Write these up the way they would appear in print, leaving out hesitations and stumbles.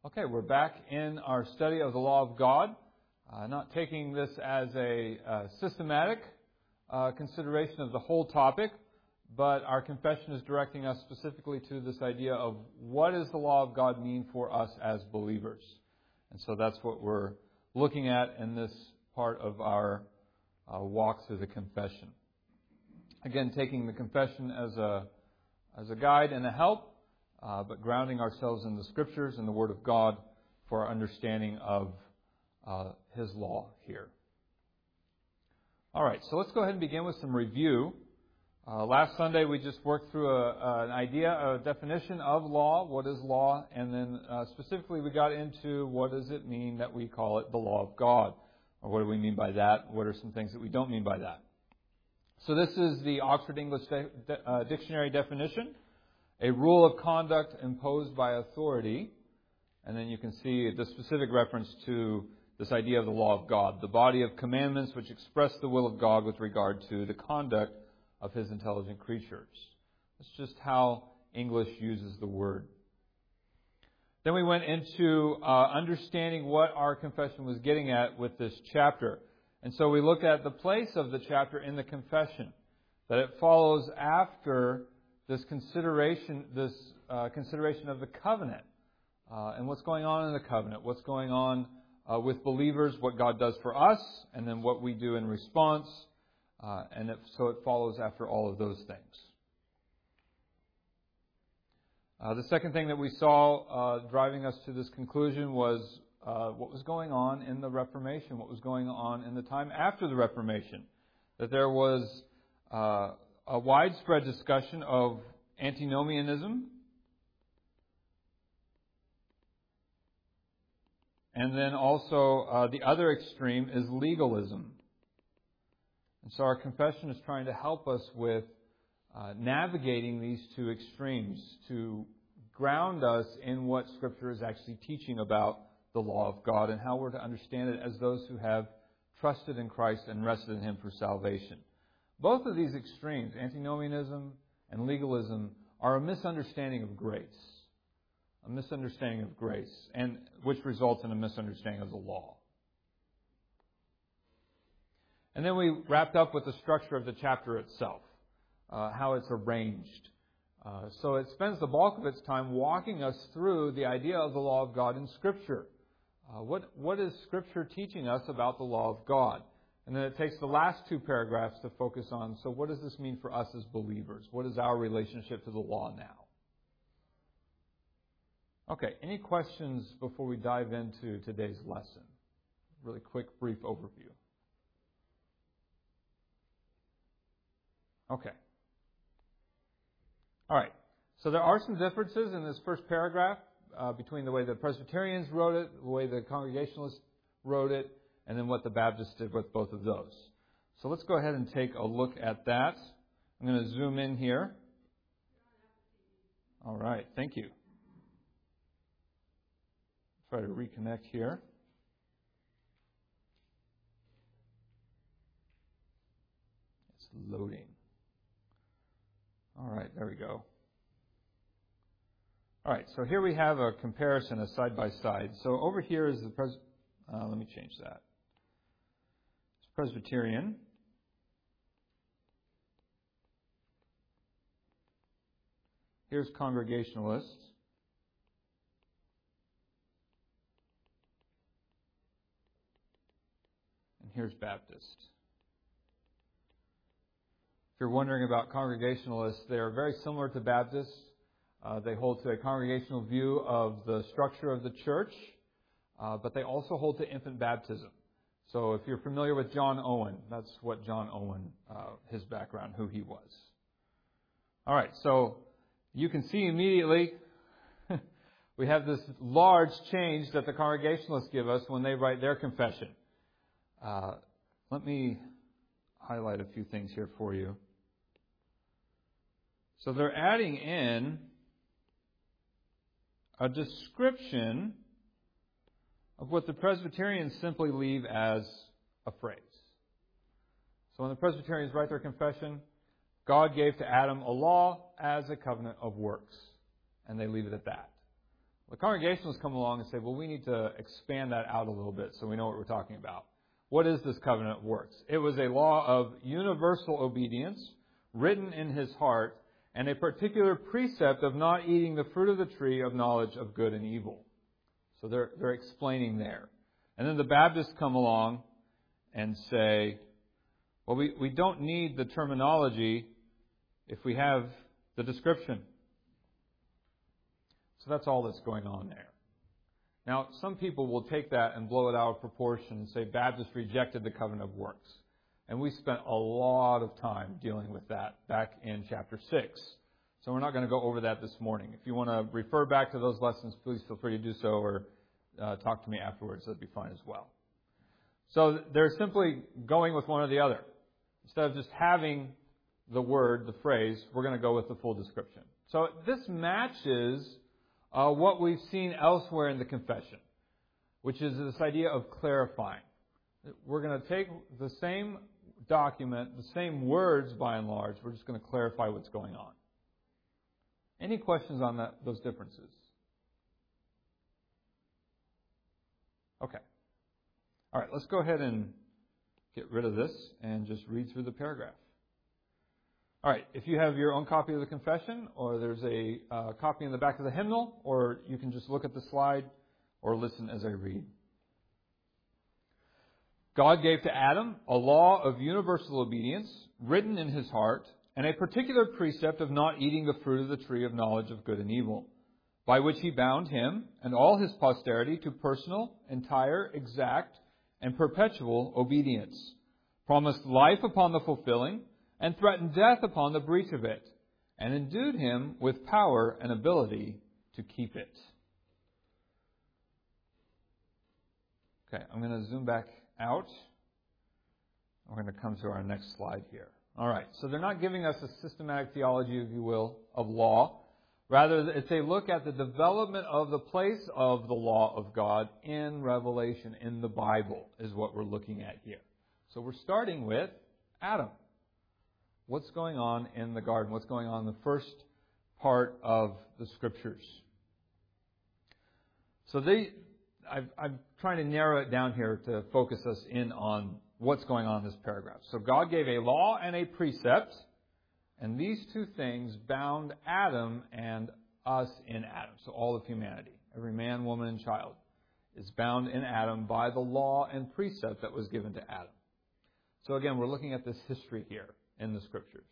Okay, we're back in our study of the law of God. Not taking this as a systematic consideration of the whole topic, but our confession is directing us specifically to this idea of what does the law of God mean for us as believers. And so that's what we're looking at in this part of our walk through the confession. Again, taking the confession as a guide and a help, but grounding ourselves in the Scriptures and the Word of God for our understanding of His law here. All right, so let's go ahead and begin with some review. Last Sunday we just worked through an idea, a definition of law, what is law, and then specifically we got into what does it mean that we call it the law of God, or what do we mean by that, what are some things that we don't mean by that. So this is the Oxford English Dictionary definition. A rule of conduct imposed by authority. And then you can see the specific reference to this idea of the law of God, the body of commandments which express the will of God with regard to the conduct of His intelligent creatures. That's just how English uses the word. Then we went into understanding what our confession was getting at with this chapter. And so we looked at the place of the chapter in the confession, that it follows after this consideration of the covenant and what's going on in the covenant, what's going on with believers, what God does for us, and then what we do in response. So it follows after all of those things. The second thing that we saw driving us to this conclusion was what was going on in the Reformation, what was going on in the time after the Reformation. That there was a widespread discussion of antinomianism, and then also the other extreme is legalism. And so our confession is trying to help us with navigating these two extremes, to ground us in what Scripture is actually teaching about the law of God and how we're to understand it as those who have trusted in Christ and rested in Him for salvation. Both of these extremes, antinomianism and legalism, are a misunderstanding of grace. A misunderstanding of grace, and which results in a misunderstanding of the law. And then we wrapped up with the structure of the chapter itself, how it's arranged. So it spends the bulk of its time walking us through the idea of the law of God in Scripture. What is Scripture teaching us about the law of God? And then it takes the last two paragraphs to focus on, so what does this mean for us as believers? What is our relationship to the law now? Okay, any questions before we dive into today's lesson? Really quick, brief overview. Okay. All right. So there are some differences in this first paragraph between the way the Presbyterians wrote it, the way the Congregationalists wrote it, and then what the Baptists did with both of those. So let's go ahead and take a look at that. I'm going to zoom in here. All right. Thank you. Try to reconnect here. It's loading. All right, there we go. All right, so here we have a comparison, a side-by-side. So over here is the let me change that. It's Presbyterian. Here's Congregationalist. And here's Baptist. If you're wondering about Congregationalists, they are very similar to Baptists. They hold to a congregational view of the structure of the church, but they also hold to infant baptism. So if you're familiar with John Owen, that's what John Owen, his background, who he was. All right, so you can see immediately we have this large change that the Congregationalists give us when they write their confession. Let me highlight a few things here for you. So they're adding in a description of what the Presbyterians simply leave as a phrase. So when the Presbyterians write their confession, God gave to Adam a law as a covenant of works. And they leave it at that. The Congregationalists come along and say, well, we need to expand that out a little bit so we know what we're talking about. What is this covenant of works? It was a law of universal obedience, written in his heart, and a particular precept of not eating the fruit of the tree of knowledge of good and evil. So they're explaining there. And then the Baptists come along and say, well, we don't need the terminology if we have the description. So that's all that's going on there. Now, some people will take that and blow it out of proportion and say Baptists rejected the covenant of works. And we spent a lot of time dealing with that back in chapter 6. So we're not going to go over that this morning. If you want to refer back to those lessons, please feel free to do so, or talk to me afterwards. That'd be fine as well. So they're simply going with one or the other. Instead of just having the word, the phrase, we're going to go with the full description. So this matches what we've seen elsewhere in the confession, which is this idea of clarifying. We're going to take the same document, the same words by and large, we're just going to clarify what's going on. Any questions on those differences? Okay. All right, let's go ahead and get rid of this and just read through the paragraph. All right, if you have your own copy of the confession, or there's a copy in the back of the hymnal, or you can just look at the slide or listen as I read. God gave to Adam a law of universal obedience, written in his heart, and a particular precept of not eating the fruit of the tree of knowledge of good and evil, by which he bound him and all his posterity to personal, entire, exact, and perpetual obedience, promised life upon the fulfilling, and threatened death upon the breach of it, and endued him with power and ability to keep it. Okay, I'm going to zoom back out. We're going to come to our next slide here. All right, so they're not giving us a systematic theology, if you will, of law. Rather, it's a look at the development of the place of the law of God in Revelation, in the Bible, is what we're looking at here. So we're starting with Adam. What's going on in the garden? What's going on in the first part of the Scriptures? So I'm trying to narrow it down here to focus us in on what's going on in this paragraph. So God gave a law and a precept, and these two things bound Adam and us in Adam. So all of humanity, every man, woman, and child, is bound in Adam by the law and precept that was given to Adam. So again, we're looking at this history here in the Scriptures.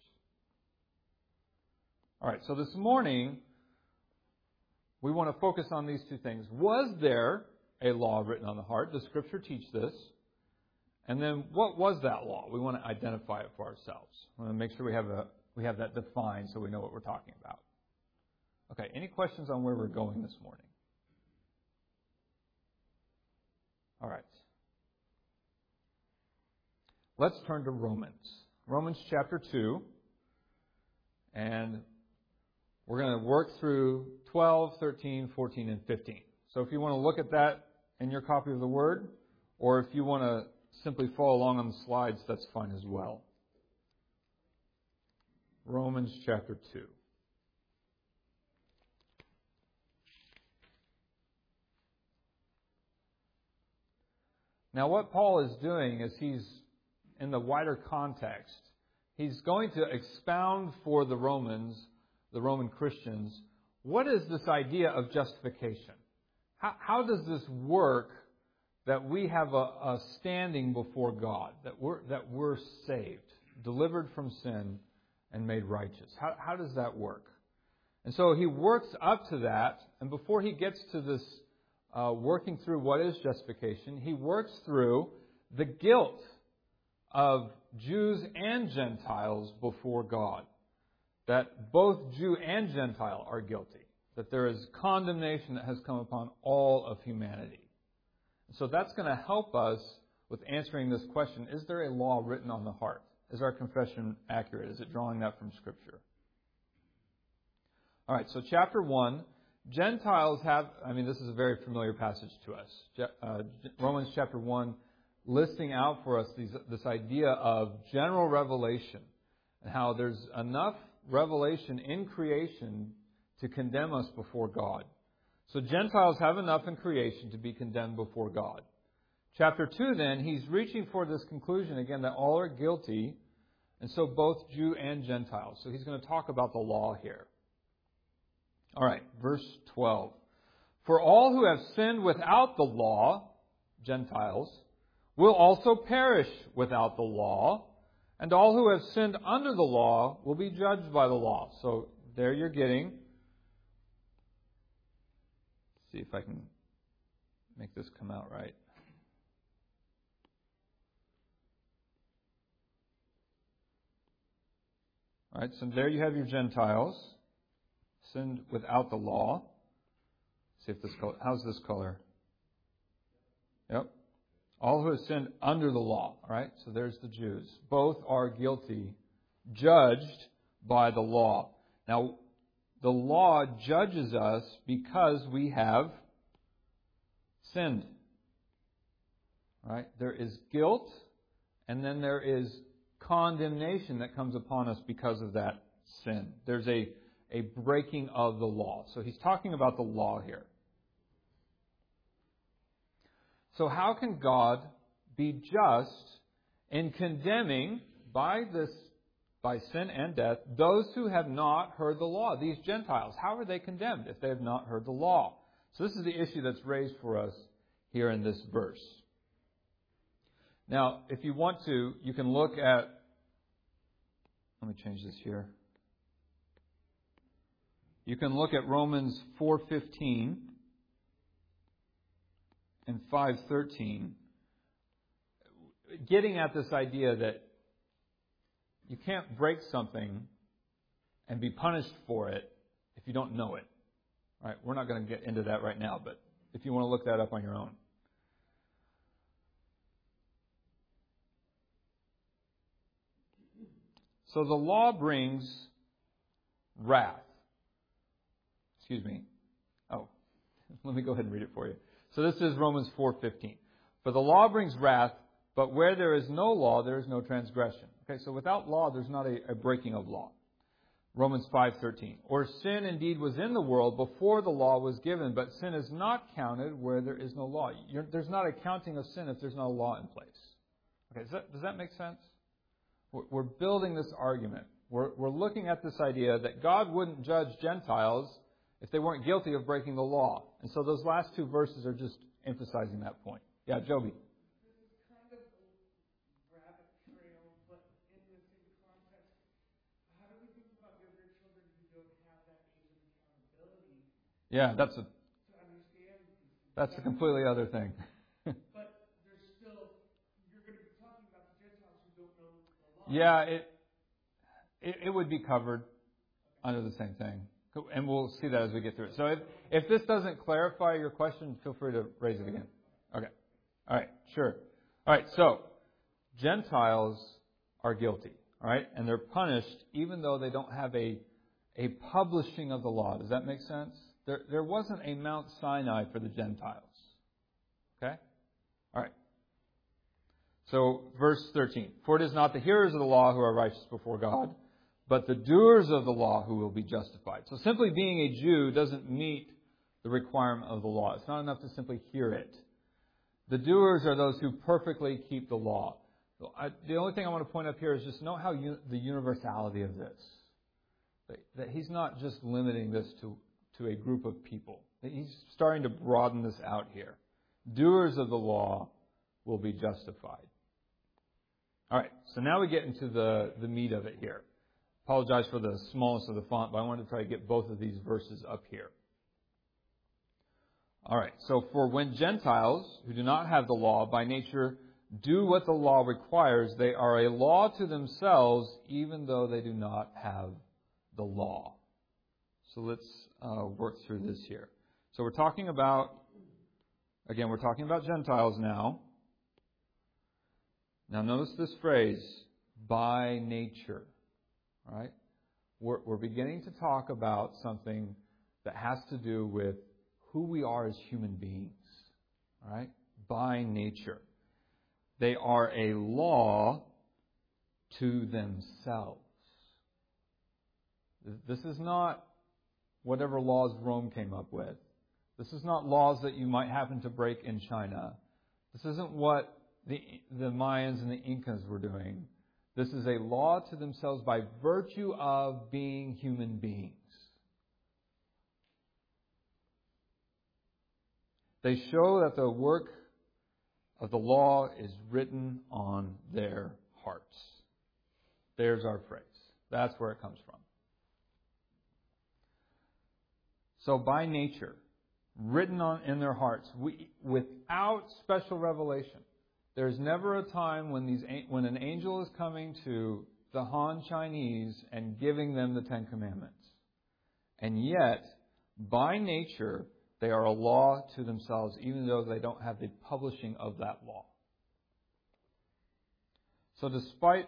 All right, so this morning, we want to focus on these two things. Was there a law written on the heart? Does Scripture teach this? And then, what was that law? We want to identify it for ourselves. We want to make sure we have that defined so we know what we're talking about. Okay, any questions on where we're going this morning? All right. Let's turn to Romans. Romans chapter 2. And we're going to work through 12, 13, 14, and 15. So if you want to look at that in your copy of the Word, or if you want to simply follow along on the slides, that's fine as well. Romans chapter 2. Now what Paul is doing is he's, in the wider context, he's going to expound for the Romans, the Roman Christians, what is this idea of justification? How does this work that we have a standing before God, that we're saved, delivered from sin, and made righteous? How does that work? And so he works up to that, and before he gets to this working through what is justification, he works through the guilt of Jews and Gentiles before God. That both Jew and Gentile are guilty. That there is condemnation that has come upon all of humanity. So that's going to help us with answering this question, is there a law written on the heart? Is our confession accurate? Is it drawing that from Scripture? All right, so chapter 1, Gentiles have, this is a very familiar passage to us. Romans chapter 1, listing out for us this idea of general revelation and how there's enough revelation in creation to condemn us before God. So Gentiles have enough in creation to be condemned before God. Chapter 2, then, he's reaching for this conclusion again that all are guilty, and so both Jew and Gentile. So he's going to talk about the law here. All right, verse 12. For all who have sinned without the law, Gentiles, will also perish without the law, and all who have sinned under the law will be judged by the law. So there you're getting. Let's see if I can make this come out right. All right, so there you have your Gentiles, sinned without the law. See if this color, how's this color? Yep. All who have sinned under the law. All right, so there's the Jews. Both are guilty, judged by the law. Now, the law judges us because we have sinned. All right, there is guilt, and then there is condemnation that comes upon us because of that sin. There's a breaking of the law. So he's talking about the law here. So how can God be just in condemning by sin and death those who have not heard the law? These Gentiles, how are they condemned if they have not heard the law? So this is the issue that's raised for us here in this verse. Now, if you want to, you can look at, let me change this here. You can look at Romans 4:15 and 5:13, getting at this idea that you can't break something and be punished for it if you don't know it. All right, we're not going to get into that right now, but if you want to look that up on your own. So the law brings wrath. Excuse me. Oh, let me go ahead and read it for you. So this is Romans 4:15. For the law brings wrath, but where there is no law, there is no transgression. Okay, so without law, there's not a breaking of law. Romans 5:13. Or sin indeed was in the world before the law was given, but sin is not counted where there is no law. There's not a counting of sin if there's no law in place. Okay, does that make sense? We're building this argument. We're looking at this idea that God wouldn't judge Gentiles if they weren't guilty of breaking the law. And so those last two verses are just emphasizing that point. Yeah, Joby. This is kind of a rabbit trail, but in the same context, how do we think about younger children who don't have that age of accountability? Yeah, that's to understand. That's a completely other thing. But there's still, you're going to be talking about the Gentiles who don't know the law. Yeah, it would be covered under the same thing. And we'll see that as we get through it. So if this doesn't clarify your question, feel free to raise it again. Okay. All right. Sure. All right. So Gentiles are guilty. All right. And they're punished even though they don't have a publishing of the law. Does that make sense? There wasn't a Mount Sinai for the Gentiles. Okay? All right. So verse 13. For it is not the hearers of the law who are righteous before God, but the doers of the law who will be justified. So simply being a Jew doesn't meet the requirement of the law. It's not enough to simply hear it. The doers are those who perfectly keep the law. The only thing I want to point up here is just note how the universality of this. That he's not just limiting this to a group of people. He's starting to broaden this out here. Doers of the law will be justified. All right, so now we get into the meat of it here. Apologize for the smallness of the font, but I wanted to try to get both of these verses up here. All right, so for when Gentiles, who do not have the law, by nature do what the law requires, they are a law to themselves, even though they do not have the law. So let's work through this here. So we're talking about Gentiles now. Now notice this phrase, by nature. All right? We're beginning to talk about something that has to do with who we are as human beings. All right? By nature. They are a law to themselves. This is not whatever laws Rome came up with. This is not laws that you might happen to break in China. This isn't what the Mayans and the Incas were doing. This is a law to themselves by virtue of being human beings. They show that the work of the law is written on their hearts. There's our phrase. That's where it comes from. So by nature, written in their hearts, without special revelation. There's never a time when an angel is coming to the Han Chinese and giving them the Ten Commandments. And yet, by nature, they are a law to themselves, even though they don't have the publishing of that law. So despite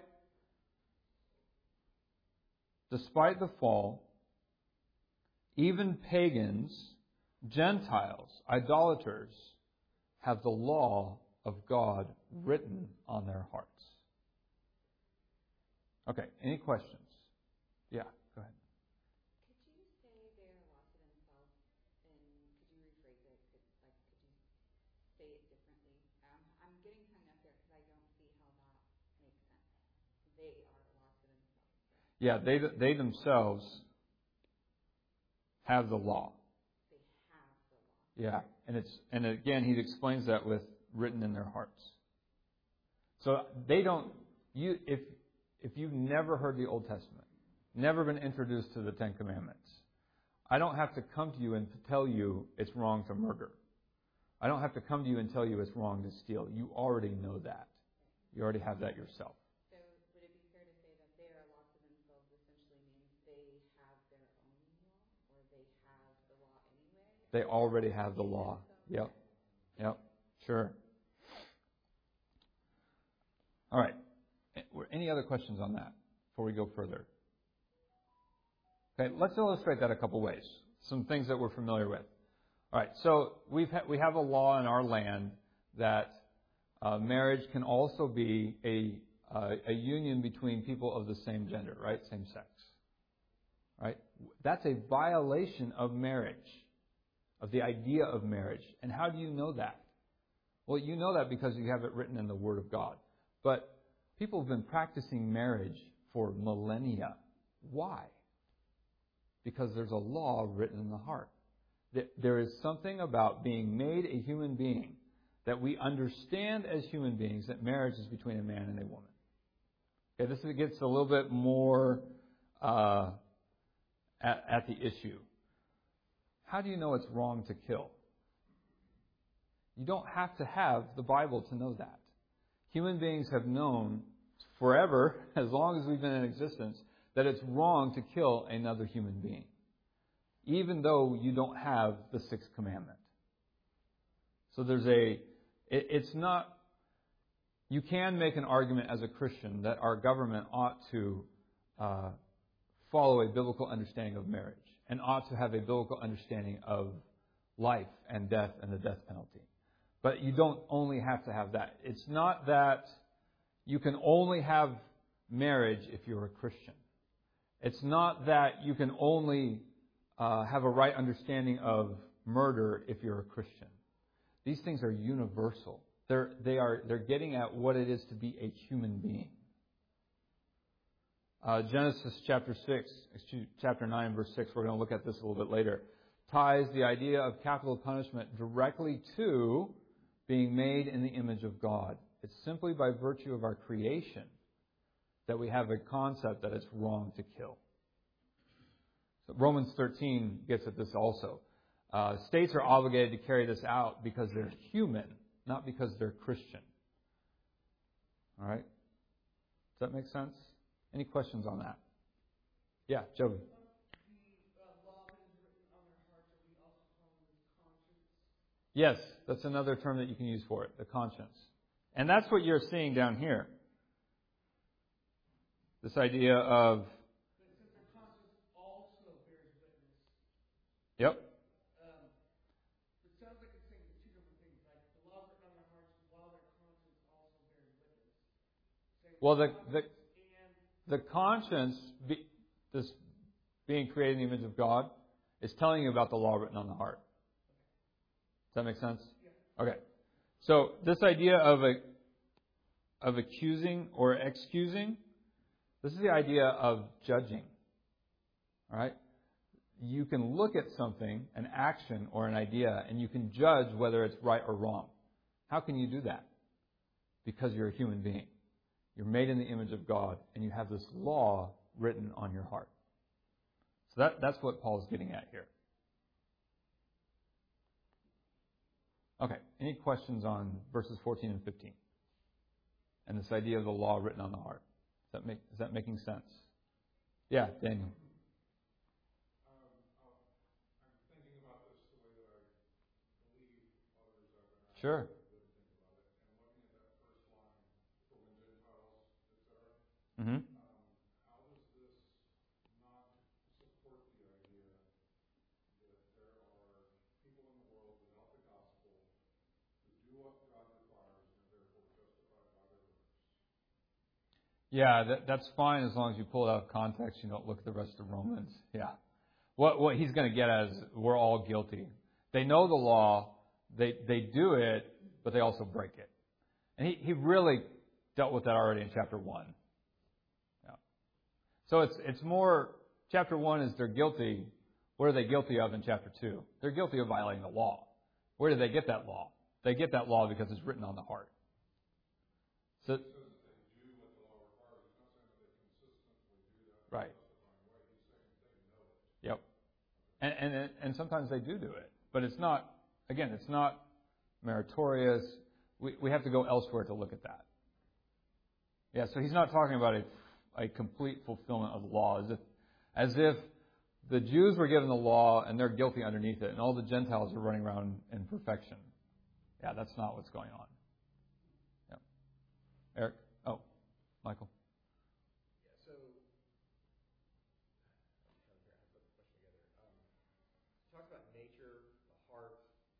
the fall, even pagans, Gentiles, idolaters, have the law of God written on their hearts. Okay, any questions? Yeah, go ahead. Could you say they're a law to themselves, and could you rephrase it? Could you say it differently? I'm getting hung up there because I don't see how that makes sense. They are a law to themselves. Yeah, they themselves have the law. They have the law. Yeah, and again, he explains that with written in their hearts. So they don't. If you've never heard the Old Testament, never been introduced to the Ten Commandments, I don't have to come to you and tell you it's wrong to murder. I don't have to come to you and tell you it's wrong to steal. You already know that. You already have that yourself. So would it be fair to say that they are a law to themselves essentially means they have their own law, or they have the law anyway? They already have the law. Yep. Sure. All right. Any other questions on that before we go further? Okay, let's illustrate that a couple ways. Some things that we're familiar with. All right, so we have a law in our land that marriage can also be a union between people of the same gender, right? Same sex. Right? That's a violation of marriage, of the idea of marriage. And how do you know that? Well, you know that because you have it written in the Word of God. But people have been practicing marriage for millennia. Why? Because there's a law written in the heart. There is something about being made a human being that we understand as human beings that marriage is between a man and a woman. Okay, this gets a little bit more at the issue. How do you know it's wrong to kill? You don't have to have the Bible to know that. Human beings have known forever, as long as we've been in existence, that it's wrong to kill another human being, even though you don't have the sixth commandment. So it's not, you can make an argument as a Christian that our government ought to follow a biblical understanding of marriage and ought to have a biblical understanding of life and death and the death penalty. But you don't only have to have that. It's not that you can only have marriage if you're a Christian. It's not that you can only have a right understanding of murder if you're a Christian. These things are universal. They're getting at what it is to be a human being. Genesis chapter 9, verse 6, we're going to look at this a little bit later, ties the idea of capital punishment directly to being made in the image of God. It's simply by virtue of our creation that we have a concept that it's wrong to kill. So Romans 13 gets at this also. States are obligated to carry this out because they're human, not because they're Christian. All right? Does that make sense? Any questions on that? Yeah, Joey. Yes, that's another term that you can use for it, the conscience. And that's what you're seeing down here. This idea of... The conscience also bears witness. Yep. It sounds like it's saying two different things. Like the law written on their hearts while their conscience also bears witness. Well, the conscience, this being created in the image of God, is telling you about the law written on the heart. that make sense? Okay. So this idea of accusing or excusing, this is the idea of judging. All right? You can look at something, an action or an idea, and you can judge whether it's right or wrong. How can you do that? Because you're a human being. You're made in the image of God, and you have this law written on your heart. So that's what Paul's getting at here. Okay, any questions on verses 14 and 15? And this idea of the law written on the heart. Is that making sense? Yeah, Daniel. Sure. Mm-hmm. How does this not support the idea that there are people in the world without the gospel who do what God requires and are therefore justified by their works? Yeah, that's fine as long as you pull it out of context. You don't look at the rest of Romans. Yeah. What he's going to get at is we're all guilty. They know the law. They do it, but they also break it. And he really dealt with that already in chapter 1. Yeah. So it's more, chapter 1 is they're guilty. What are they guilty of in chapter 2? They're guilty of violating the law. Where did they get that law? They get that law because it's written on the heart. So, right. Yep. And sometimes they do it. But it's not, again, it's not meritorious. We have to go elsewhere to look at that. Yeah, so he's not talking about a complete fulfillment of the law, as if the Jews were given the law and they're guilty underneath it, and all the Gentiles are running around in perfection. Yeah, that's not what's going on. Yeah. Eric? Oh, Michael. Yeah, so I'm trying to put the question together. Talks about nature, the heart,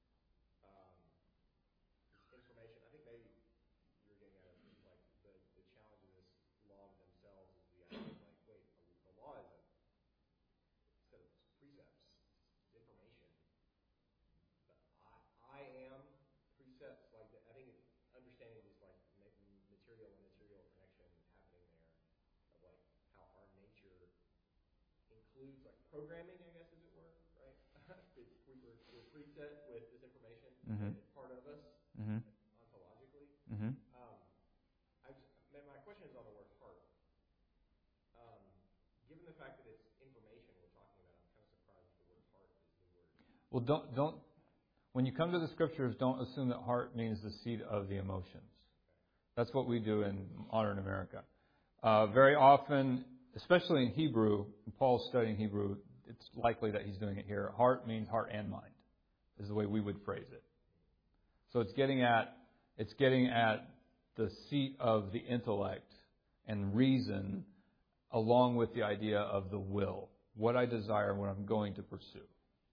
information. I think maybe you're getting at it, like the challenge of this law of themselves is the idea of like, wait, the law is a set of precepts, it's information. But I am precepts, like I think it's understanding this like material and material connection happening there, of like how our nature includes like programming, I guess, as it were, right? we're preset with this information. Mm-hmm. It's part of us. Mm-hmm. Ontologically. Mm-hmm. My question is on the word heart. Given the fact that it's information we're talking about, I'm kind of surprised the word heart is the word. Well, don't. When you come to the scriptures, don't assume that heart means the seat of the emotions. That's what we do in modern America. Very often, especially in Hebrew, when Paul's studying Hebrew, it's likely that he's doing it here. Heart means heart and mind, is the way we would phrase it. So it's getting at the seat of the intellect and reason, along with the idea of the will, what I desire, what I'm going to pursue.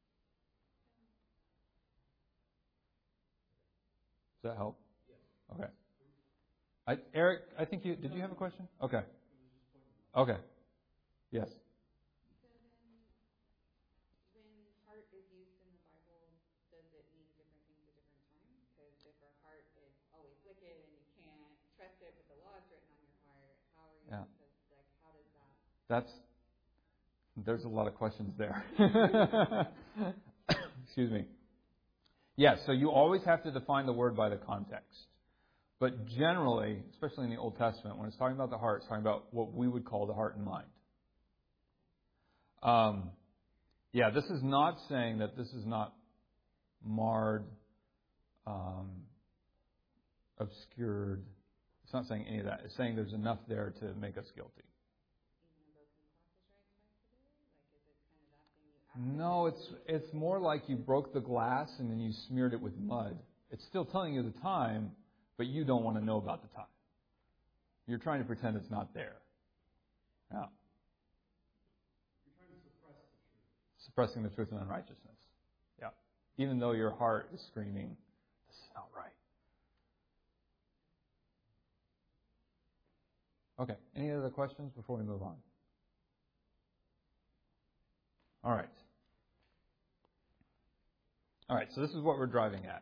Does that help? Yes. Okay. Eric, I think did you have a question? Okay. Okay. Yes. So then, when heart is used in the Bible, does it mean different things at different times? Because if our heart is always wicked and you can't trust it, but the law is written on your heart, how are you supposed to, like, how does that? There's a lot of questions there. Excuse me. Yes, so you always have to define the word by the context. But generally, especially in the Old Testament, when it's talking about the heart, it's talking about what we would call the heart and mind. This is not saying that this is not marred, obscured. It's not saying any of that. It's saying there's enough there to make us guilty. No, it's more like you broke the glass and then you smeared it with mud. It's still telling you the time, but you don't want to know about the time. You're trying to pretend it's not there. Yeah. You're trying to suppress the truth. Suppressing the truth and unrighteousness. Yeah. Even though your heart is screaming, this is not right. Okay. Any other questions before we move on? All right. All right, so this is what we're driving at.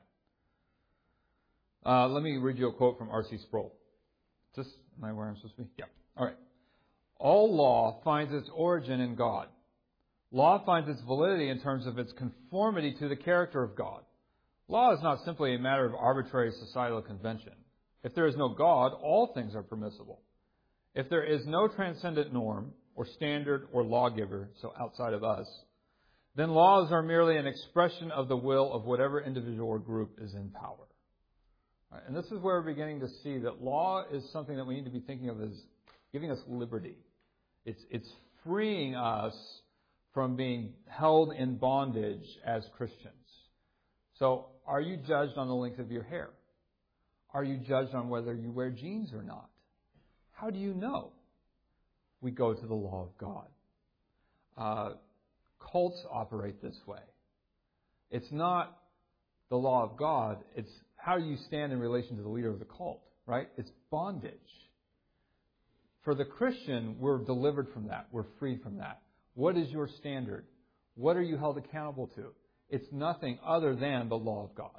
Let me read you a quote from R.C. Sproul. Am I where I'm supposed to be? Yeah. All right. All law finds its origin in God. Law finds its validity in terms of its conformity to the character of God. Law is not simply a matter of arbitrary societal convention. If there is no God, all things are permissible. If there is no transcendent norm or standard or lawgiver, so outside of us, then laws are merely an expression of the will of whatever individual or group is in power. All right, and this is where we're beginning to see that law is something that we need to be thinking of as giving us liberty. It's freeing us from being held in bondage as Christians. So, are you judged on the length of your hair? Are you judged on whether you wear jeans or not? How do you know? We go to the law of God. Cults operate this way. It's not the law of God. It's how you stand in relation to the leader of the cult, right? It's bondage. For the Christian, we're delivered from that. We're freed from that. What is your standard? What are you held accountable to? It's nothing other than the law of God.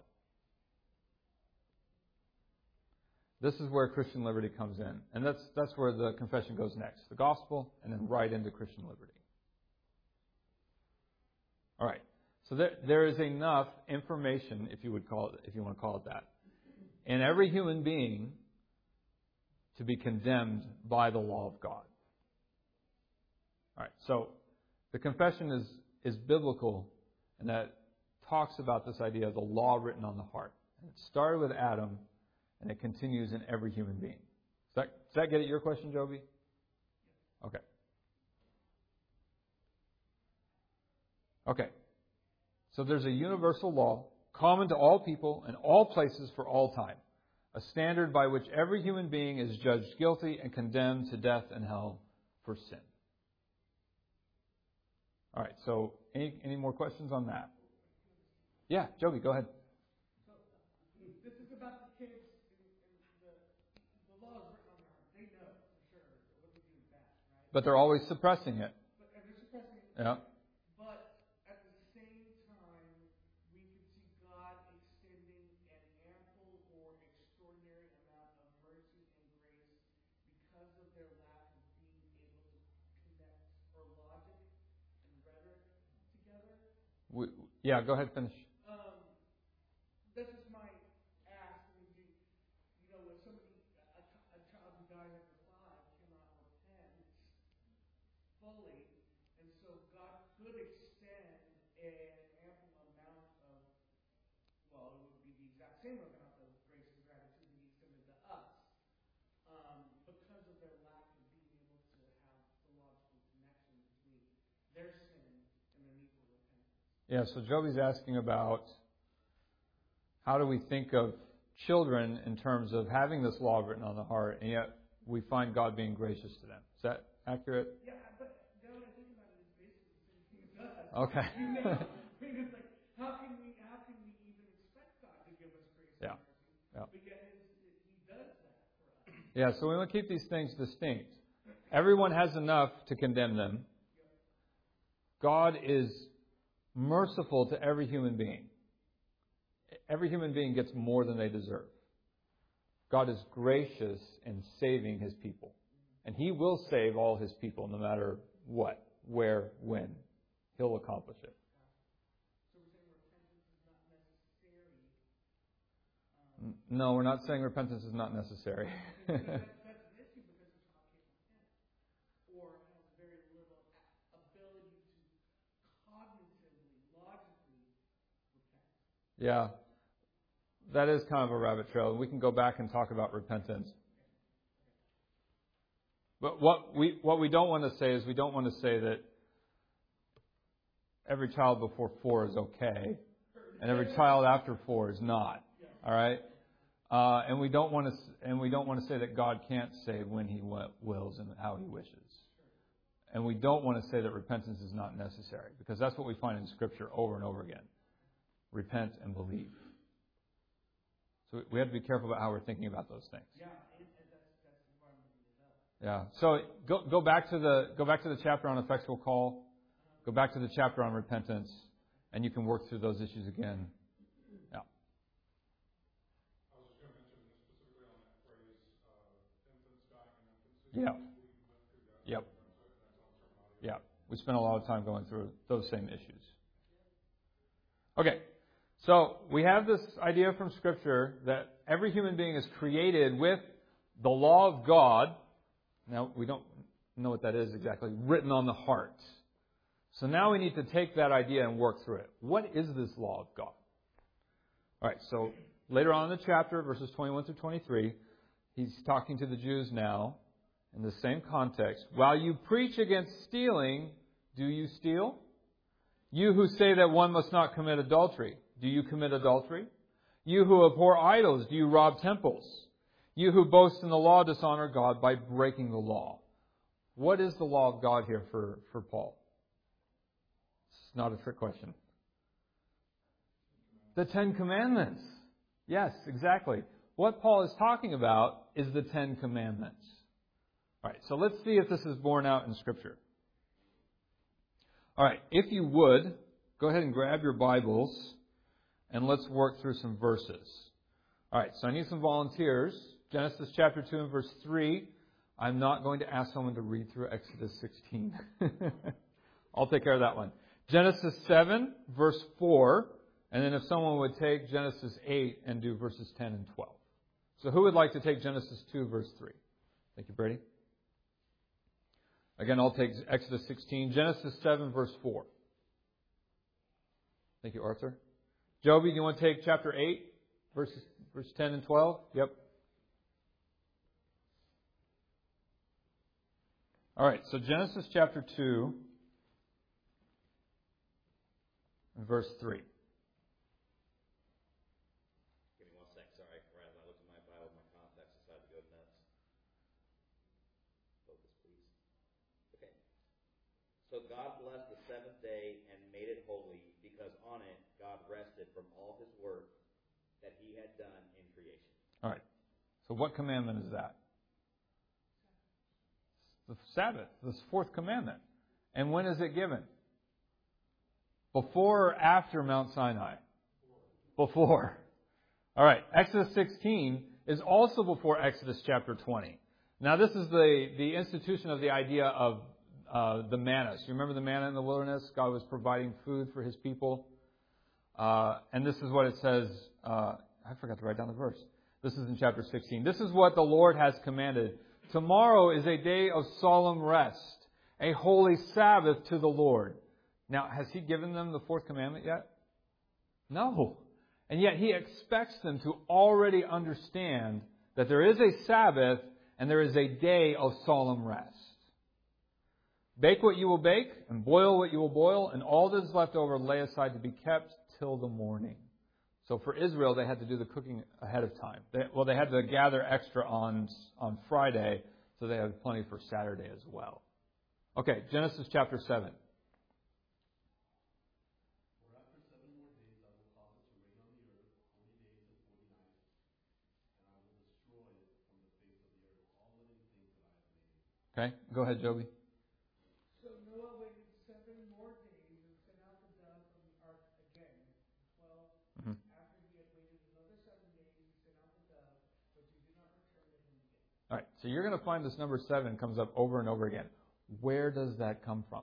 This is where Christian liberty comes in. And that's where the confession goes next. The gospel, and then right into Christian liberty. All right. So there is enough information, if you want to call it that, in every human being to be condemned by the law of God. All right. So the confession is biblical, and that talks about this idea of the law written on the heart. And it started with Adam, and it continues in every human being. Does that get at your question, Joby? Okay. Okay. So there's a universal law, common to all people and all places for all time. A standard by which every human being is judged guilty and condemned to death and hell for sin. All right, so any more questions on that? Yeah, Joby, go ahead. So, this is about the kids, and the law is written on their heart. They know, for sure, what to do with that, right? But they're always suppressing it. And they're suppressing it. Yeah. But at the same time, we can see God extending an ample or extraordinary amount of mercy and grace because of their lack of being able to connect or logic and rhetoric together. Yeah, go ahead, finish. This is my ask. I mean, you know, when somebody, a child who dies after 5 cannot repent fully, and so God could extend an ample amount of, well, it would be the exact same amount of grace and gratitude that He extended to us, because of their lack of being able to have the logical connection between their sin and their need for repentance. Yeah, so Joby's asking about how do we think of children in terms of having this law written on the heart, and yet we find God being gracious to them. Is that accurate? Yeah, but now that I think about it, it's basically the same thing as us. Okay. You know, I mean, it's like, how can we even expect God to give us grace and mercy? Yeah. But yet He does that for us. Yeah, so we want to keep these things distinct. Everyone has enough to condemn them. God is merciful to every human being. Every human being gets more than they deserve. God is gracious in saving His people. And He will save all His people no matter what, where, when. He'll accomplish it. So we're saying repentance is not necessary. No, we're not saying repentance is not necessary. That's an issue because the child can't repent. Or has very little ability to cognitively, logically repent. Yeah. That is kind of a rabbit trail. We can go back and talk about repentance. But what we don't want to say is we don't want to say that every child before 4 is okay, and every child after 4 is not. All right, and we don't want to say that God can't save when He wills and how He wishes, and we don't want to say that repentance is not necessary, because that's what we find in Scripture over and over again: repent and believe. So we have to be careful about how we're thinking about those things. Yeah, and that's why I'm bringing it up. Yeah. So go back to the chapter on effectual call. Go back to the chapter on repentance, and you can work through those issues again. Yeah. I was just going to mention specifically on that phrase, infants dying in infancy. Yeah. We went through that. Yep. That's on terminology. Yeah. We spent a lot of time going through those same issues. Okay. So we have this idea from Scripture that every human being is created with the law of God. Now, we don't know what that is exactly, written on the heart. So now we need to take that idea and work through it. What is this law of God? All right, so later on in the chapter, verses 21 through 23, he's talking to the Jews now in the same context. While you preach against stealing, do you steal? You who say that one must not commit adultery, do you commit adultery? You who abhor idols, do you rob temples? You who boast in the law dishonor God by breaking the law. What is the law of God here for Paul? It's not a trick question. The Ten Commandments. Yes, exactly. What Paul is talking about is the Ten Commandments. All right, so let's see if this is borne out in Scripture. All right, if you would, go ahead and grab your Bibles and let's work through some verses. All right, so I need some volunteers. Genesis chapter 2 and verse 3. I'm not going to ask someone to read through Exodus 16. I'll take care of that one. Genesis 7, verse 4. And then if someone would take Genesis 8 and do verses 10 and 12. So who would like to take Genesis 2, verse 3? Thank you, Brady. Again, I'll take Exodus 16. Genesis 7, verse 4. Thank you, Arthur. Joby, do you want to take chapter 8, verse 10 and 12? Yep. All right, so Genesis chapter 2 and verse 3. Give me 1 sec, sorry. Right as I looked at my Bible, my contacts decided to go nuts. Focus, please. Okay. So God blessed the seventh day and made it holy, because on it God rested from all His work that He had done in creation. All right. So what commandment is that? The Sabbath, this fourth commandment. And when is it given? Before or after Mount Sinai? Before. All right. Exodus 16 is also before Exodus chapter 20. Now this is the institution of the idea of the manna. So you remember the manna in the wilderness? God was providing food for His people. And this is what it says. I forgot to write down the verse. This is in chapter 16. This is what the Lord has commanded. Tomorrow is a day of solemn rest, a holy Sabbath to the Lord. Now, has He given them the fourth commandment yet? No. And yet He expects them to already understand that there is a Sabbath and there is a day of solemn rest. Bake what you will bake and boil what you will boil, and all that is left over lay aside to be kept till the morning. So for Israel, they had to do the cooking ahead of time. They had to gather extra on Friday, so they had plenty for Saturday as well. Okay, Genesis chapter 7. Okay, go ahead, Joby. So Noah waited 7 more days and sent out the dove from the ark again. 12. After he had waited another 7 days, he sent out the dove, but she did not return to him again. All right, so you're going to find this number 7 comes up over and over again. Where does that come from?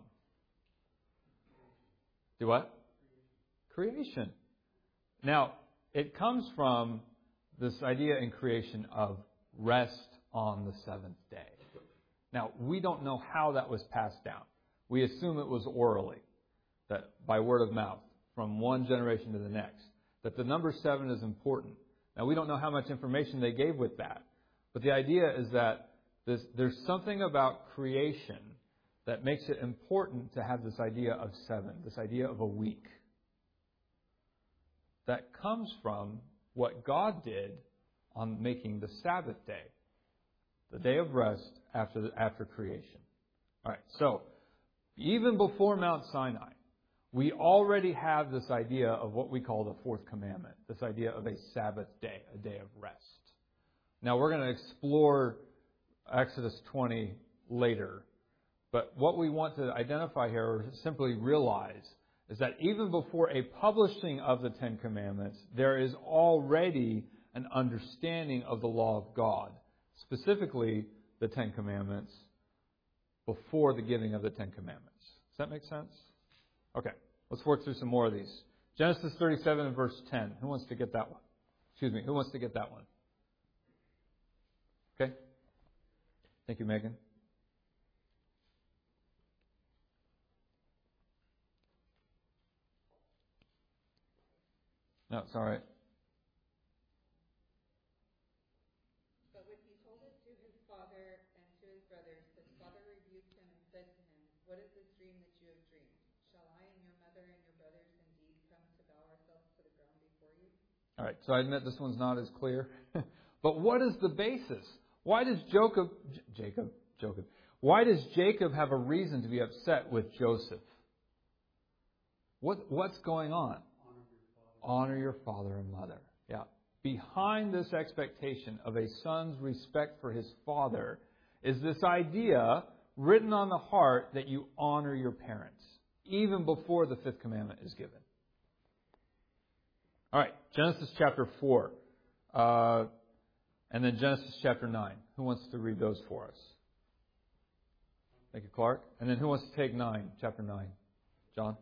Do what? Creation. Now, it comes from this idea in creation of rest on the seventh day. Now, we don't know how that was passed down. We assume it was orally, that by word of mouth, from one generation to the next, that the number 7 is important. Now, we don't know how much information they gave with that, but the idea is that there's something about creation that makes it important to have this idea of 7, this idea of a week. That comes from what God did on making the Sabbath day, the day of rest after creation. All right, so even before Mount Sinai, we already have this idea of what we call the fourth commandment, this idea of a Sabbath day, a day of rest. Now, we're going to explore Exodus 20 later, but what we want to identify here or simply realize is that even before a publishing of the Ten Commandments, there is already an understanding of the law of God, specifically the Ten Commandments, before the giving of the Ten Commandments. Does that make sense? Okay, let's work through some more of these. Genesis 37 and verse 10. Who wants to get that one? Who wants to get that one? Okay. Thank you, Megan. No, it's all right. But when he told it to his father and to his brothers, his father rebuked him and said to him, "What is this dream that you have dreamed? Shall I and your mother and your brothers indeed come to bow ourselves to the ground before you?" All right, so I admit this one's not as clear. But what is the basis? Why does Why does Jacob have a reason to be upset with Joseph? What's going on? Honor your father and mother. Yeah. Behind this expectation of a son's respect for his father is this idea written on the heart that you honor your parents, even before the fifth commandment is given. All right, Genesis chapter 4, and then Genesis chapter 9. Who wants to read those for us? Thank you, Clark. And then who wants to take chapter 9? John?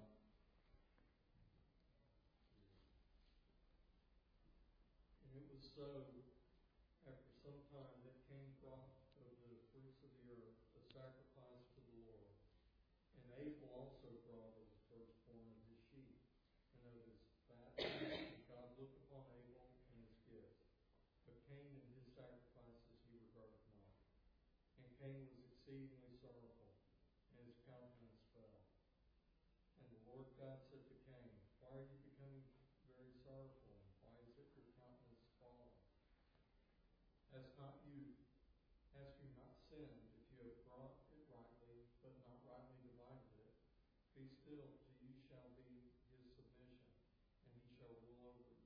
And it was so, after some time, that Cain brought of the fruits of the earth a sacrifice to the Lord. And Abel also brought of the firstborn of his sheep and of his fat. And God looked upon Abel and his gift. But Cain and his sacrifices he regarded not. And Cain was exceedingly sorrowful, and his countenance fell. And the Lord God said to Cain, "Why are you becoming very sorrowful? And why is it your countenance fallen? Has you not sinned, if you have brought it rightly, but not rightly divided it? Be still, till you shall be his submission, and he shall rule over you."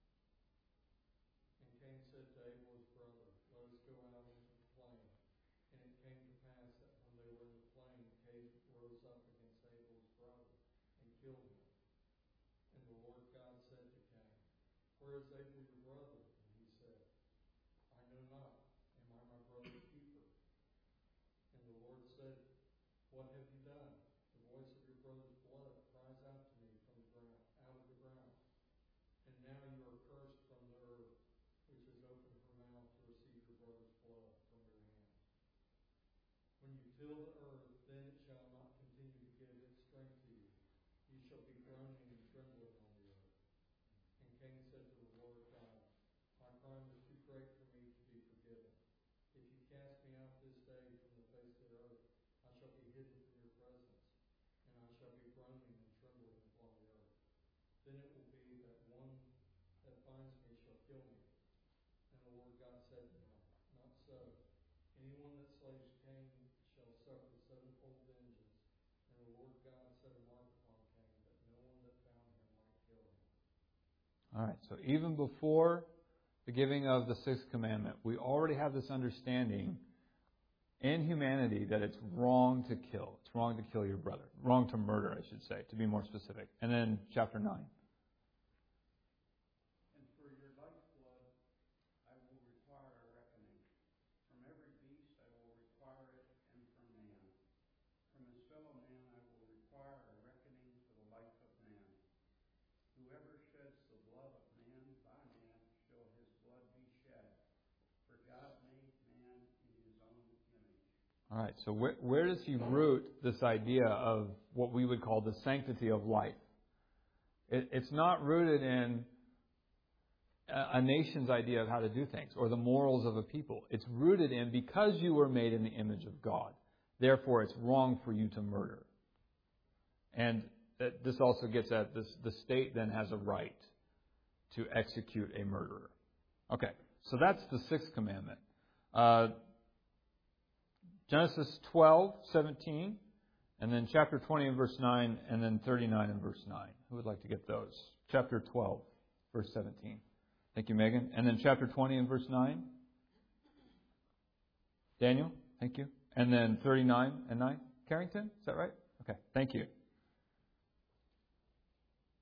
And Cain said to Abel his brother, "Let us go out into the plain." And it came to pass that when they were in the plain, Cain rose up against Abel his brother, and killed him. And the Lord God said to Cain, "Where is Abel your brother?" And he said, "I know not. Am I my brother's keeper?" And the Lord said, "What have you done? The voice of your brother's blood cries out to me from the ground, out of the ground. And now you are cursed from the earth, which has opened her mouth to receive your brother's blood from your hand. When you till the earth, then it shall not continue to give its strength to you. You shall be groaning and trembling on the earth." And Cain said to the Lord God, "My crime is too great for me to be forgiven. If you cast me out this day from the face of the earth, I shall be hidden from your presence, and I shall be groaning and trembling upon the earth. Then it will be that one that finds me shall kill me." And the Lord God said to him, "Not so. Anyone that slays Cain shall suffer sevenfold vengeance." And the Lord God set a mark upon Cain, that no one that found him might kill him. All right, so even before the giving of the sixth commandment, we already have this understanding in humanity that it's wrong to kill. It's wrong to kill your brother. Wrong to murder, I should say, to be more specific. And then chapter 9. And for your lifeblood I will require a reckoning. From every beast I will require it, and from man. From his fellow man I will require a reckoning for the life of man. Whoever sheds the blood of man, by man shall his blood be shed. For God made man in his own image. All right, so where does he root this idea of what we would call the sanctity of life? It's not rooted in a nation's idea of how to do things or the morals of a people. It's rooted in because you were made in the image of God. Therefore, it's wrong for you to murder. And this also gets at this: the state then has a right to execute a murderer. Okay, so that's the sixth commandment. Genesis 12:17, and then chapter 20 and verse 9, and then 39 and verse 9. Who would like to get those? Chapter 12, verse 17. Thank you, Megan. And then chapter 20 and verse 9. Daniel, thank you. And then 39 and 9. Carrington, is that right? Okay, thank you.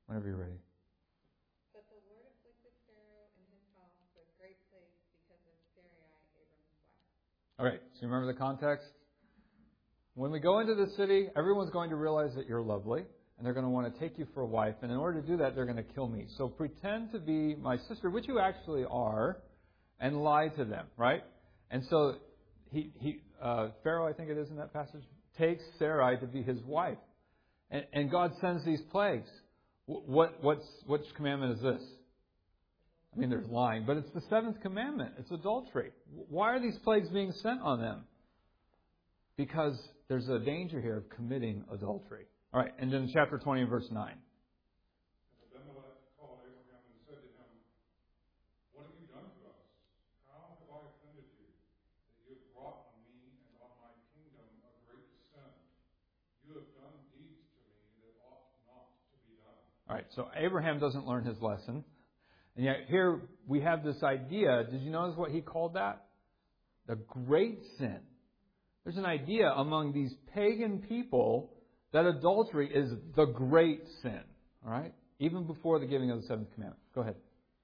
whenever you're ready. But the Lord afflicted Pharaoh and his house with great plagues because of Sarai, Abram's wife. All right, so you remember the context? When we go into the city, everyone's going to realize that you're lovely, and they're going to want to take you for a wife. And in order to do that, they're going to kill me. So pretend to be my sister, which you actually are, and lie to them, right? And so Pharaoh, I think it is in that passage, takes Sarai to be his wife. And God sends these plagues. Which commandment is this? I mean, there's lying, but it's the seventh commandment. It's adultery. Why are these plagues being sent on them? Because there's a danger here of committing adultery. All right, and then chapter 20 and verse 9. Abimelech called Abraham and said to him, "What have you done to us? How have I offended you, that you have brought on me and on my kingdom a great sin? You have done deeds to me that ought not to be done." All right, so Abraham doesn't learn his lesson. And yet here we have this idea. Did you notice what he called that? The great sin. There's an idea among these pagan people that adultery is the great sin. All right? Even before the giving of the seventh commandment. Go ahead.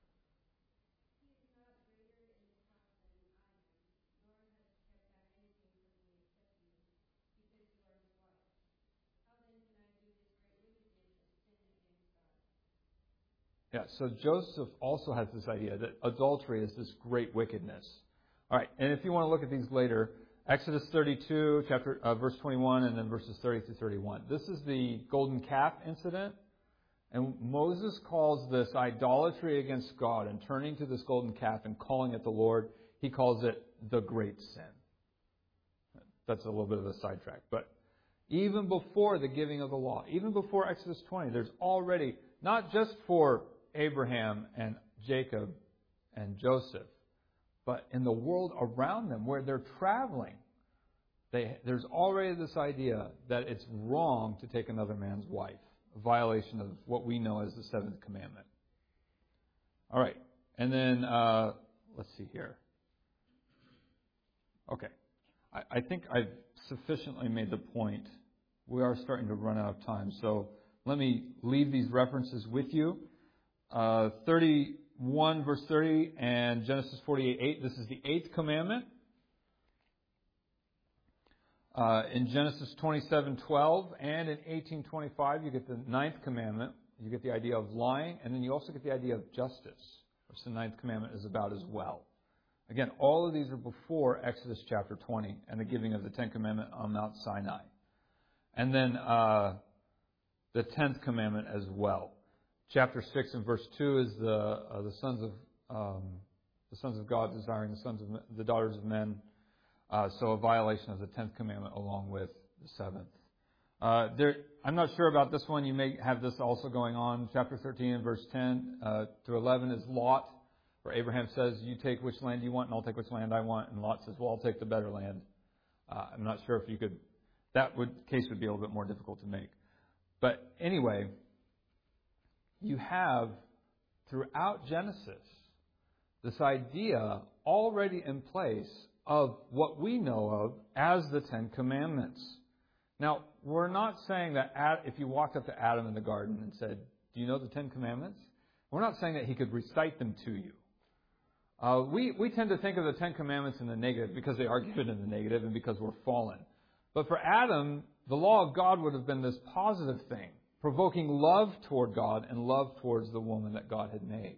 Yeah, so Joseph also has this idea that adultery is this great wickedness. All right, and if you want to look at these later, Exodus 32, verse 21, and then verses 30 to 31. This is the golden calf incident. And Moses calls this idolatry against God and turning to this golden calf and calling it the Lord. He calls it the great sin. That's a little bit of a sidetrack. But even before the giving of the law, even before Exodus 20, there's already, not just for Abraham and Jacob and Joseph, but in the world around them where they're traveling, there's already this idea that it's wrong to take another man's wife, a violation of what we know as the seventh commandment. All right, and then let's see here. Okay, I think I've sufficiently made the point. We are starting to run out of time, so let me leave these references with you. 31 verse 30 and Genesis 48:8. This is the eighth commandment. In Genesis 27:12 and in 18:25, you get the ninth commandment. You get the idea of lying, and then you also get the idea of justice, which the ninth commandment is about as well. Again, all of these are before Exodus chapter 20 and the giving of the 10th commandment on Mount Sinai. And then the 10th commandment as well. Chapter 6 and verse 2 is the sons of God desiring the daughters of men. So a violation of the 10th commandment along with the 7th. I'm not sure about this one. You may have this also going on. Chapter 13 and verse 10 to 11 is Lot, where Abraham says, "You take which land you want, and I'll take which land I want." And Lot says, "Well, I'll take the better land." I'm not sure if you could. Case would be a little bit more difficult to make. But anyway, you have throughout Genesis this idea already in place of what we know of as the Ten Commandments. Now, we're not saying that if you walked up to Adam in the garden and said, "Do you know the Ten Commandments?" We're not saying that he could recite them to you. We tend to think of the Ten Commandments in the negative because they are given in the negative and because we're fallen. But for Adam, the law of God would have been this positive thing, provoking love toward God and love towards the woman that God had made.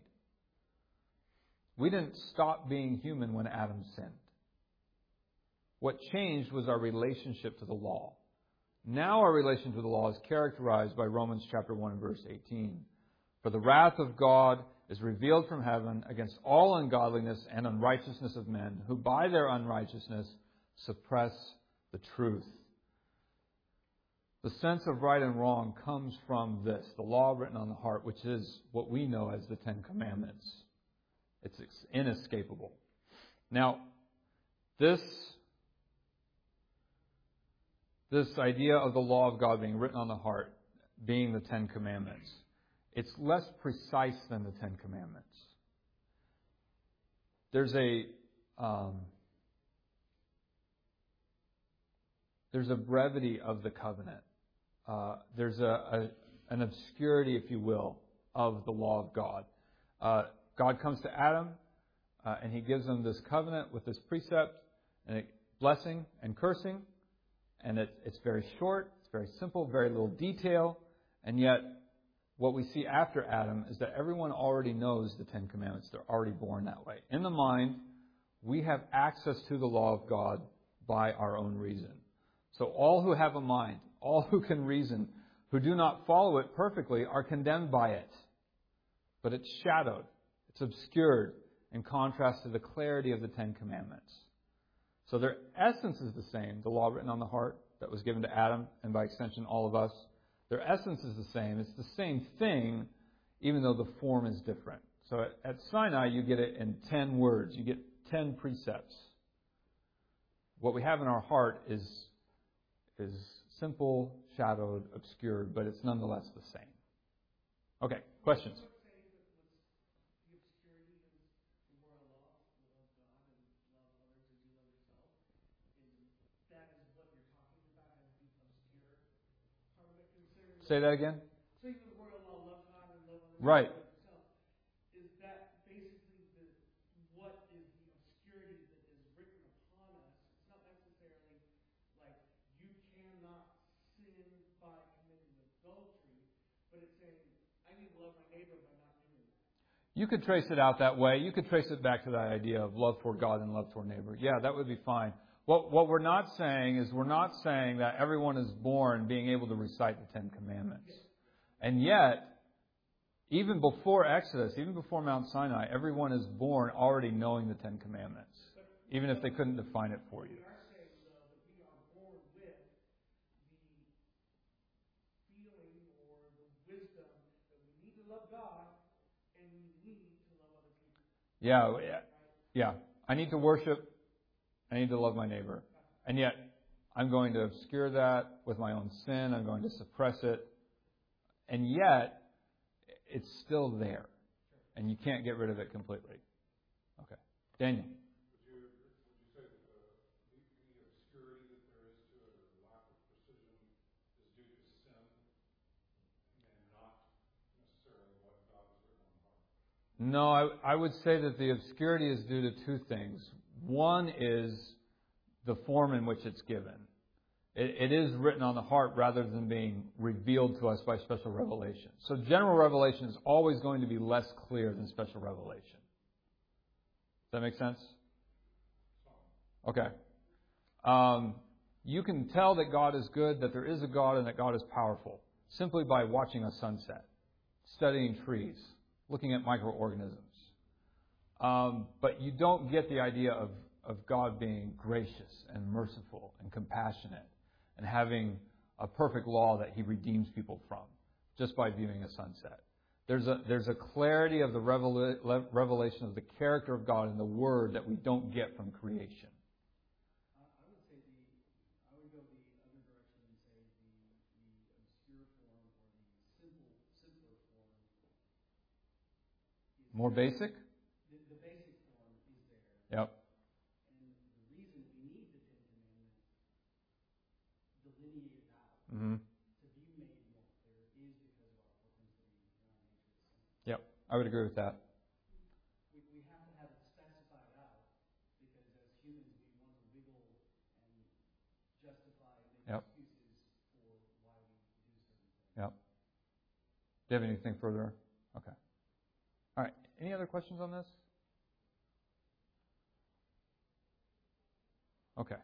We didn't stop being human when Adam sinned. What changed was our relationship to the law. Now our relation to the law is characterized by Romans chapter 1 and verse 18. "For the wrath of God is revealed from heaven against all ungodliness and unrighteousness of men, who by their unrighteousness suppress the truth." The sense of right and wrong comes from this, the law written on the heart, which is what we know as the Ten Commandments. It's inescapable. Now, this idea of the law of God being written on the heart, being the Ten Commandments, it's less precise than the Ten Commandments. There's a brevity of the covenant. There's an an obscurity, if you will, of the law of God. God comes to Adam, and He gives him this covenant with this precept, and blessing and cursing, and it's very short, it's very simple, very little detail, and yet what we see after Adam is that everyone already knows the Ten Commandments. They're already born that way. In the mind, we have access to the law of God by our own reason. So all who have a mind, all who can reason, who do not follow it perfectly, are condemned by it. But it's shadowed, it's obscured in contrast to the clarity of the Ten Commandments. So their essence is the same, the law written on the heart that was given to Adam, and by extension all of us. Their essence is the same. It's the same thing, even though the form is different. So at Sinai, you get it in 10 words. You get 10 precepts. What we have in our heart is simple, shadowed, obscured, but it's nonetheless the same. Okay, questions? Say that again? So you the royal law, love God and love others. Right. Is that basically what is the obscurity that is written upon us? It's not necessarily like you cannot sin by committing adultery, but it's saying I need to love my neighbor by not doing that. You could trace it out that way. You could trace it back to that idea of love for God and love for neighbor. Yeah, that would be fine. What we're not saying is we're not saying that everyone is born being able to recite the Ten Commandments. And yet, even before Exodus, even before Mount Sinai, everyone is born already knowing the Ten Commandments, even if they couldn't define it for you. We are saying, though, that we are born with the feeling or the wisdom that we need to love God and we need to love other people. Yeah. I need to worship. I need to love my neighbor. And yet, I'm going to obscure that with my own sin. I'm going to suppress it. And yet, it's still there. And you can't get rid of it completely. Okay. Daniel. Would you say that the obscurity that there is to it, or the lack of precision, is due to sin and not necessarily what God has written on the heart? No, I would say that the obscurity is due to two things. One is the form in which it's given. It is written on the heart rather than being revealed to us by special revelation. So general revelation is always going to be less clear than special revelation. Does that make sense? Okay. You can tell that God is good, that there is a God, and that God is powerful simply by watching a sunset, studying trees, looking at microorganisms. But you don't get the idea of God being gracious and merciful and compassionate and having a perfect law that He redeems people from just by viewing a sunset. There's a clarity of the revelation of the character of God in the Word that we don't get from creation. I would say I would go the other direction and say the obscure form or the simpler form is More basic? The basic form is there. Yep. And the reason we need the Ten Commandments delineated out Mm-hmm. to be made more clear is because of our propensity and our nature to sin. Yep. I would agree with that. We have to have it specified out because as humans we want to wiggle and justify and make Yep. excuses for why we do certain things. Yep. Do you have anything further? Okay. All right. Any other questions on this? Okay.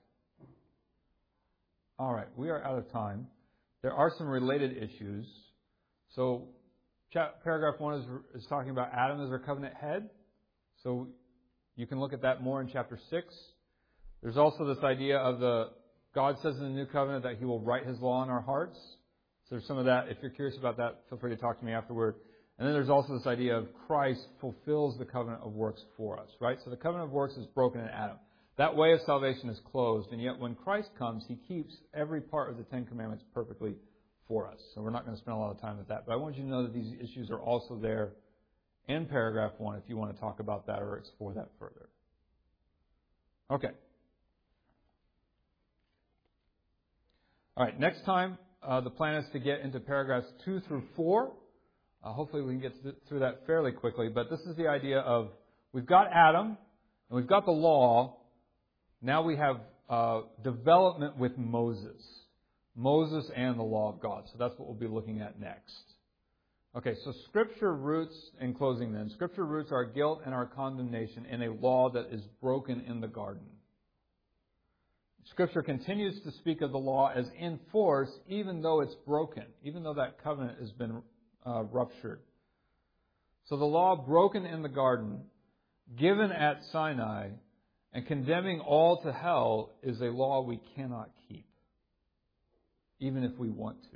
All right. We are out of time. There are some related issues. So paragraph 1 is talking about Adam as our covenant head. So you can look at that more in chapter 6. There's also this idea of God says in the new covenant that He will write His law in our hearts. So there's some of that. If you're curious about that, feel free to talk to me afterward. And then there's also this idea of Christ fulfills the covenant of works for us, right? So the covenant of works is broken in Adam. That way of salvation is closed, and yet when Christ comes, He keeps every part of the Ten Commandments perfectly for us. So we're not going to spend a lot of time with that. But I want you to know that these issues are also there in paragraph 1 if you want to talk about that or explore that further. Okay. All right, next time the plan is to get into paragraphs 2 through 4. Hopefully we can get through that fairly quickly. But this is the idea of we've got Adam and we've got the law. Now we have development with Moses. Moses and the law of God. So that's what we'll be looking at next. Okay, so Scripture roots, in closing then, Scripture roots our guilt and our condemnation in a law that is broken in the garden. Scripture continues to speak of the law as in force even though it's broken, even though that covenant has been ruptured. So the law broken in the garden, given at Sinai, and condemning all to hell is a law we cannot keep, even if we want to.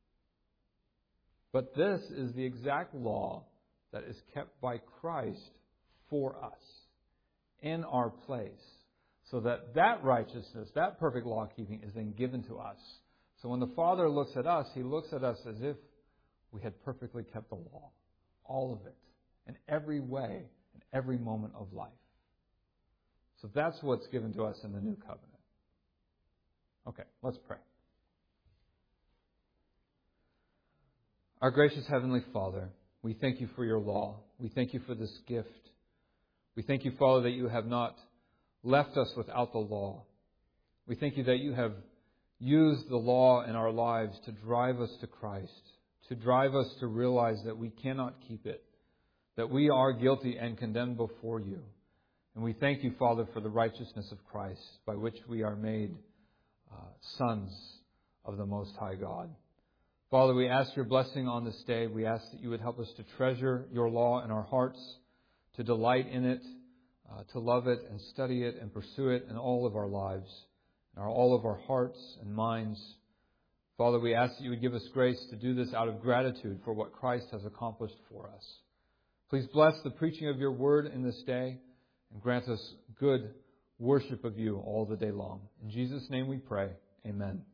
But this is the exact law that is kept by Christ for us, in our place, so that that righteousness, that perfect law-keeping is then given to us. So when the Father looks at us, He looks at us as if we had perfectly kept the law, all of it, in every way, in every moment of life. So that's what's given to us in the new covenant. Okay, let's pray. Our gracious Heavenly Father, we thank You for Your law. We thank You for this gift. We thank You, Father, that You have not left us without the law. We thank You that You have used the law in our lives to drive us to Christ, to drive us to realize that we cannot keep it, that we are guilty and condemned before You. And we thank You, Father, for the righteousness of Christ, by which we are made sons of the Most High God. Father, we ask Your blessing on this day. We ask that You would help us to treasure Your law in our hearts, to delight in it, to love it and study it and pursue it in all of our lives, in all of our hearts and minds. Father, we ask that You would give us grace to do this out of gratitude for what Christ has accomplished for us. Please bless the preaching of Your word in this day and grant us good worship of You all the day long. In Jesus' name we pray. Amen.